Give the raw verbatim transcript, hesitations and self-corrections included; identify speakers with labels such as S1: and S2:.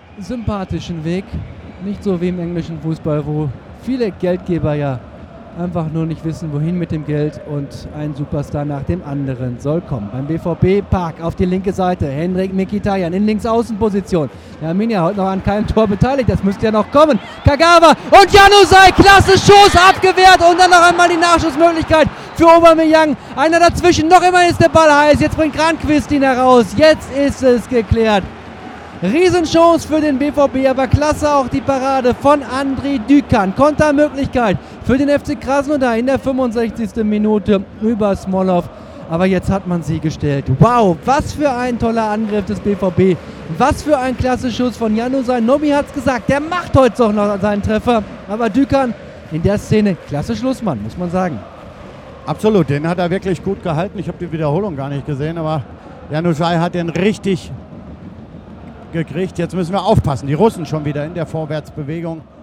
S1: sympathischen Weg. Nicht so wie im englischen Fußball, wo viele Geldgeber ja einfach nur nicht wissen, wohin mit dem Geld und ein Superstar nach dem anderen soll kommen. Beim B V B Park auf die linke Seite, Henrik Mkhitaryan in Linksaußenposition. Der Arminia heute noch an keinem Tor beteiligt, das müsste ja noch kommen. Kagawa und Januzaj, klasse Schuss, abgewehrt und dann noch einmal die Nachschussmöglichkeit für Aubameyang. Einer dazwischen, noch immer ist der Ball heiß, jetzt bringt Granqvist ihn heraus, jetzt ist es geklärt. Riesenchance für den B V B, aber klasse auch die Parade von André Dükan. Kontermöglichkeit für den F C Krasnodar in der fünfundsechzigsten Minute über Smolov. Aber jetzt hat man sie gestellt. Wow, was für ein toller Angriff des B V B. Was für ein klasse Schuss von Januzaj. Nobi hat es gesagt, der macht heute doch noch seinen Treffer. Aber Dükan in der Szene, klasse Schlussmann, muss man sagen.
S2: Absolut, den hat er wirklich gut gehalten. Ich habe die Wiederholung gar nicht gesehen, aber Januzaj hat den richtig gekriegt. Jetzt müssen wir aufpassen. Die Russen schon wieder in der Vorwärtsbewegung.